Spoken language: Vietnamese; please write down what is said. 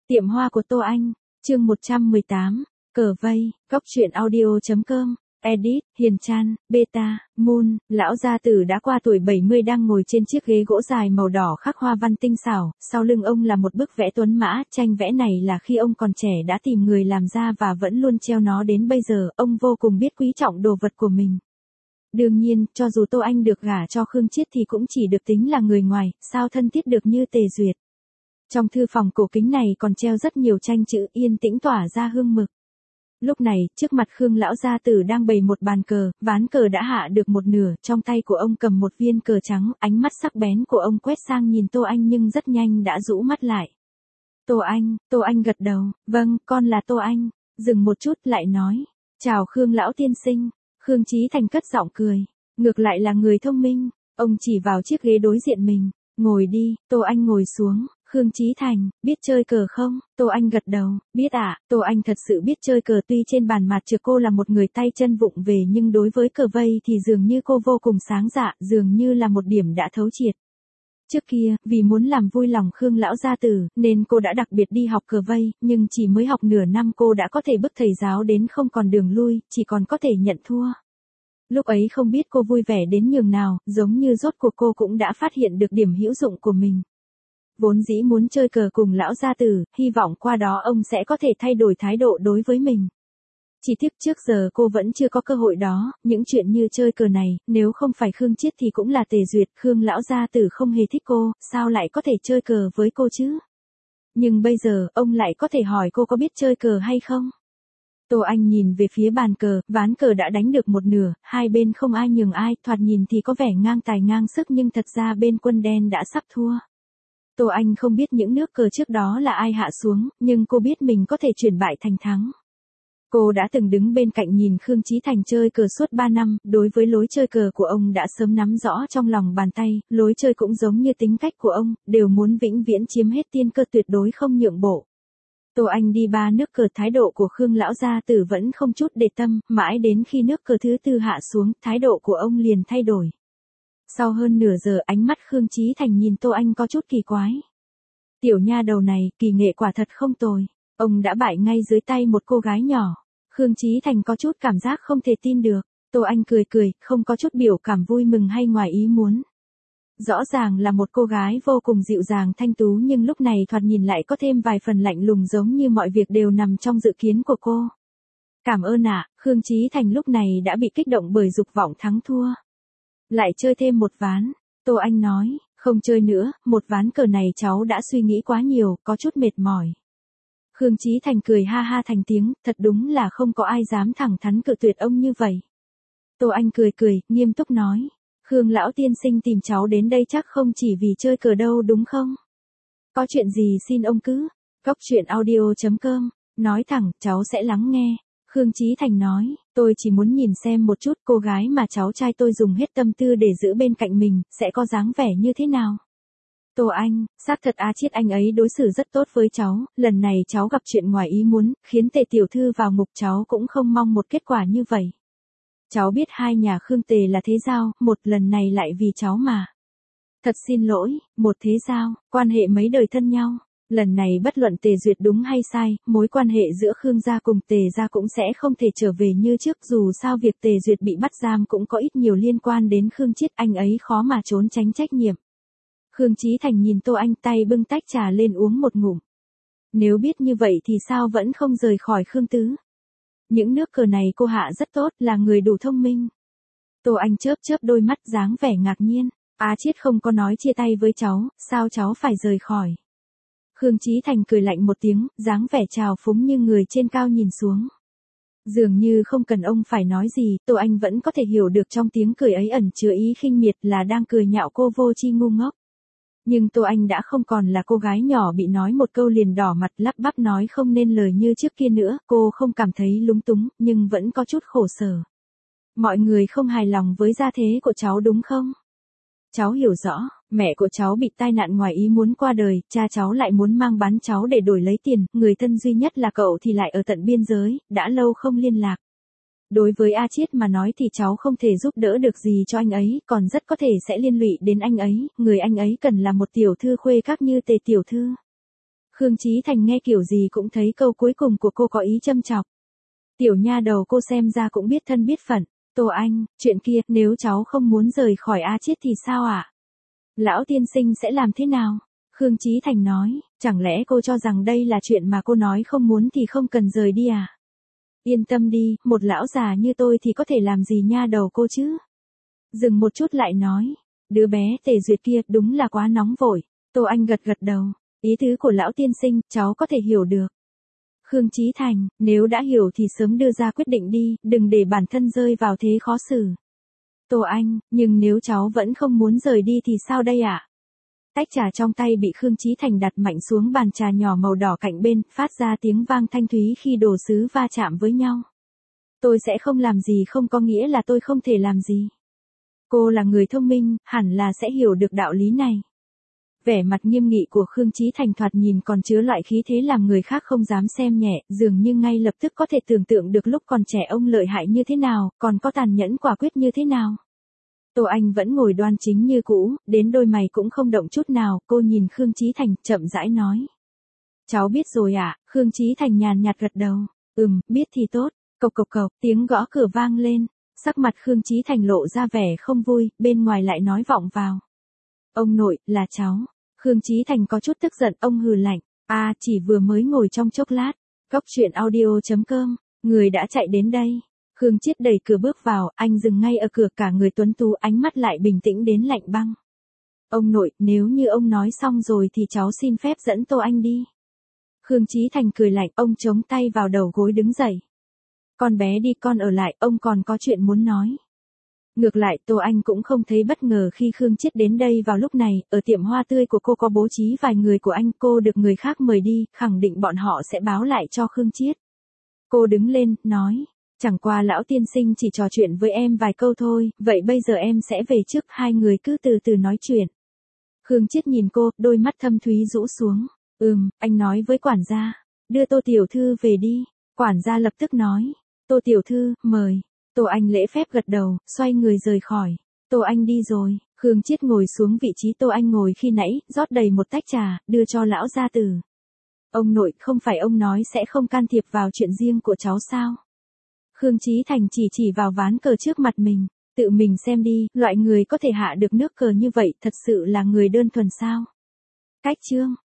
Tiệm hoa của Tô Anh, chương 118, cờ vây, góc truyện audio.com, edit, Hiền Chan, Beta, Moon, lão gia tử đã qua tuổi 70 đang ngồi trên chiếc ghế gỗ dài màu đỏ khắc hoa văn tinh xảo, sau lưng ông là một bức vẽ tuấn mã, tranh vẽ này là khi ông còn trẻ đã tìm người làm ra và vẫn luôn treo nó đến bây giờ, ông vô cùng biết quý trọng đồ vật của mình. Đương nhiên, cho dù Tô Anh được gả cho Khương Chiết thì cũng chỉ được tính là người ngoài, sao thân thiết được như Tề Duyệt. Trong thư phòng cổ kính này còn treo rất nhiều tranh chữ yên tĩnh tỏa ra hương mực. Lúc này, trước mặt Khương lão gia tử đang bày một bàn cờ, ván cờ đã hạ được một nửa, trong tay của ông cầm một viên cờ trắng, ánh mắt sắc bén của ông quét sang nhìn Tô Anh nhưng rất nhanh đã rũ mắt lại. Tô Anh gật đầu, vâng, con là Tô Anh, dừng một chút lại nói, chào Khương lão tiên sinh, Khương Chí Thành cất giọng cười, ngược lại là người thông minh, ông chỉ vào chiếc ghế đối diện mình, ngồi đi, Tô Anh ngồi xuống. Khương Chí Thành, biết chơi cờ không? Tô Anh gật đầu, biết ạ, Tô Anh thật sự biết chơi cờ tuy trên bàn mặt trược cô là một người tay chân vụng về nhưng đối với cờ vây thì dường như cô vô cùng sáng dạ, dường như là một điểm đã thấu triệt. Trước kia, vì muốn làm vui lòng Khương lão gia tử, nên cô đã đặc biệt đi học cờ vây, nhưng chỉ mới học nửa năm cô đã có thể bức thầy giáo đến không còn đường lui, chỉ còn có thể nhận thua. Lúc ấy không biết cô vui vẻ đến nhường nào, giống như rốt cuộc cô cũng đã phát hiện được điểm hữu dụng của mình. Vốn dĩ muốn chơi cờ cùng lão gia tử, hy vọng qua đó ông sẽ có thể thay đổi thái độ đối với mình. Chỉ tiếc trước giờ cô vẫn chưa có cơ hội đó, những chuyện như chơi cờ này, nếu không phải Khương Chiết thì cũng là Tề Duyệt, Khương lão gia tử không hề thích cô, sao lại có thể chơi cờ với cô chứ? Nhưng bây giờ, ông lại có thể hỏi cô có biết chơi cờ hay không? Tô Anh nhìn về phía bàn cờ, ván cờ đã đánh được một nửa, hai bên không ai nhường ai, thoạt nhìn thì có vẻ ngang tài ngang sức nhưng thật ra bên quân đen đã sắp thua. Tô Anh không biết những nước cờ trước đó là ai hạ xuống, nhưng cô biết mình có thể chuyển bại thành thắng. Cô đã từng đứng bên cạnh nhìn Khương Chí Thành chơi cờ suốt 3 năm, đối với lối chơi cờ của ông đã sớm nắm rõ trong lòng bàn tay, lối chơi cũng giống như tính cách của ông, đều muốn vĩnh viễn chiếm hết tiên cơ tuyệt đối không nhượng bộ. Tô Anh đi 3 nước cờ thái độ của Khương lão gia tử vẫn không chút để tâm, mãi đến khi nước cờ thứ 4 hạ xuống, thái độ của ông liền thay đổi. Sau hơn nửa giờ ánh mắt Khương Chí Thành nhìn Tô Anh có chút kỳ quái. Tiểu nha đầu này, kỳ nghệ quả thật không tồi. Ông đã bại ngay dưới tay một cô gái nhỏ. Khương Chí Thành có chút cảm giác không thể tin được. Tô Anh cười cười, không có chút biểu cảm vui mừng hay ngoài ý muốn. Rõ ràng là một cô gái vô cùng dịu dàng thanh tú nhưng lúc này thoạt nhìn lại có thêm vài phần lạnh lùng giống như mọi việc đều nằm trong dự kiến của cô. Cảm ơn ạ, Khương Chí Thành lúc này đã bị kích động bởi dục vọng thắng thua. Lại chơi thêm một ván, Tô Anh nói, không chơi nữa, một ván cờ này cháu đã suy nghĩ quá nhiều, có chút mệt mỏi. Khương Chí Thành cười ha ha thành tiếng, thật đúng là không có ai dám thẳng thắn cự tuyệt ông như vậy. Tô Anh cười cười, nghiêm túc nói, Khương lão tiên sinh tìm cháu đến đây chắc không chỉ vì chơi cờ đâu đúng không? Có chuyện gì xin ông cứ, góc truyện audio.com, nói thẳng, cháu sẽ lắng nghe. Khương Chí Thành nói, tôi chỉ muốn nhìn xem một chút cô gái mà cháu trai tôi dùng hết tâm tư để giữ bên cạnh mình, sẽ có dáng vẻ như thế nào. Tô Anh, xác thật A Chiết anh ấy đối xử rất tốt với cháu, lần này cháu gặp chuyện ngoài ý muốn, khiến Tề tiểu thư vào ngục cháu cũng không mong một kết quả như vậy. Cháu biết hai nhà Khương Tề là thế giao, một lần này lại vì cháu mà. Thật xin lỗi, một thế giao, quan hệ mấy đời thân nhau. Lần này bất luận Tề Duyệt đúng hay sai, mối quan hệ giữa Khương gia cùng Tề gia cũng sẽ không thể trở về như trước dù sao việc Tề Duyệt bị bắt giam cũng có ít nhiều liên quan đến Khương Chiết anh ấy khó mà trốn tránh trách nhiệm. Khương Chí Thành nhìn Tô Anh tay bưng tách trà lên uống một ngụm. Nếu biết như vậy thì sao vẫn không rời khỏi Khương Tứ. Những nước cờ này cô hạ rất tốt, là người đủ thông minh. Tô Anh chớp chớp đôi mắt dáng vẻ ngạc nhiên. A Chiết không có nói chia tay với cháu, sao cháu phải rời khỏi. Khương Chí Thành cười lạnh một tiếng, dáng vẻ trào phúng như người trên cao nhìn xuống. Dường như không cần ông phải nói gì, Tô Anh vẫn có thể hiểu được trong tiếng cười ấy ẩn chứa ý khinh miệt là đang cười nhạo cô vô tri ngu ngốc. Nhưng Tô Anh đã không còn là cô gái nhỏ bị nói một câu liền đỏ mặt lắp bắp nói không nên lời như trước kia nữa, cô không cảm thấy lúng túng, nhưng vẫn có chút khổ sở. Mọi người không hài lòng với gia thế của cháu đúng không? Cháu hiểu rõ, mẹ của cháu bị tai nạn ngoài ý muốn qua đời, cha cháu lại muốn mang bán cháu để đổi lấy tiền, người thân duy nhất là cậu thì lại ở tận biên giới, đã lâu không liên lạc. Đối với A Chiết mà nói thì cháu không thể giúp đỡ được gì cho anh ấy, còn rất có thể sẽ liên lụy đến anh ấy, người anh ấy cần là một tiểu thư khuê các như Tề tiểu thư. Khương Chí Thành nghe kiểu gì cũng thấy câu cuối cùng của cô có ý châm chọc. Tiểu nha đầu cô xem ra cũng biết thân biết phận. Tô Anh, chuyện kia, nếu cháu không muốn rời khỏi A Chiết thì sao ạ? Lão tiên sinh sẽ làm thế nào? Khương Chí Thành nói, chẳng lẽ cô cho rằng đây là chuyện mà cô nói không muốn thì không cần rời đi à? Yên tâm đi, một lão già như tôi thì có thể làm gì nha đầu cô chứ? Dừng một chút lại nói, đứa bé Tề Duyệt kia đúng là quá nóng vội. Tô Anh gật gật đầu, ý tứ của lão tiên sinh, cháu có thể hiểu được. Khương Chí Thành, nếu đã hiểu thì sớm đưa ra quyết định đi, đừng để bản thân rơi vào thế khó xử. Tô Anh, nhưng nếu cháu vẫn không muốn rời đi thì sao đây ạ? Tách trà trong tay bị Khương Chí Thành đặt mạnh xuống bàn trà nhỏ màu đỏ cạnh bên, phát ra tiếng vang thanh thúy khi đồ sứ va chạm với nhau. Tôi sẽ không làm gì không có nghĩa là tôi không thể làm gì. Cô là người thông minh, hẳn là sẽ hiểu được đạo lý này. Vẻ mặt nghiêm nghị của Khương Chí Thành thoạt nhìn còn chứa loại khí thế làm người khác không dám xem nhẹ, dường như ngay lập tức có thể tưởng tượng được lúc còn trẻ ông lợi hại như thế nào, còn có tàn nhẫn quả quyết như thế nào. Tô Anh vẫn ngồi đoan chính như cũ, đến đôi mày cũng không động chút nào, cô nhìn Khương Chí Thành, chậm rãi nói. Cháu biết rồi ạ, Khương Chí Thành nhàn nhạt gật đầu. Biết thì tốt. Cộc cộc cộc, tiếng gõ cửa vang lên. Sắc mặt Khương Chí Thành lộ ra vẻ không vui, bên ngoài lại nói vọng vào. Ông nội, là cháu. Khương Chí Thành có chút tức giận, ông hừ lạnh. Chỉ vừa mới ngồi trong chốc lát. Góc chuyện audio.com, người đã chạy đến đây. Khương Chiết đẩy cửa bước vào, anh dừng ngay ở cửa, cả người tuấn tú, ánh mắt lại bình tĩnh đến lạnh băng. Ông nội, nếu như ông nói xong rồi thì cháu xin phép dẫn Tô Anh đi. Khương Chí Thành cười lạnh, ông chống tay vào đầu gối đứng dậy. Con bé đi, con ở lại, ông còn có chuyện muốn nói. Ngược lại, Tô Anh cũng không thấy bất ngờ khi Khương Chiết đến đây vào lúc này, ở tiệm hoa tươi của cô có bố trí vài người của anh, cô được người khác mời đi, khẳng định bọn họ sẽ báo lại cho Khương Chiết. Cô đứng lên, nói, chẳng qua lão tiên sinh chỉ trò chuyện với em vài câu thôi, vậy bây giờ em sẽ về trước, hai người cứ từ từ nói chuyện. Khương Chiết nhìn cô, đôi mắt thâm thúy rũ xuống. Anh nói với quản gia, đưa Tô tiểu thư về đi. Quản gia lập tức nói, Tô tiểu thư, mời. Tô Anh lễ phép gật đầu, xoay người rời khỏi. Tô Anh đi rồi, Khương Chiết ngồi xuống vị trí Tô Anh ngồi khi nãy, rót đầy một tách trà, đưa cho lão gia tử. Ông nội, không phải ông nói sẽ không can thiệp vào chuyện riêng của cháu sao? Khương Chí Thành chỉ vào ván cờ trước mặt mình, tự mình xem đi, loại người có thể hạ được nước cờ như vậy thật sự là người đơn thuần sao? Cách chương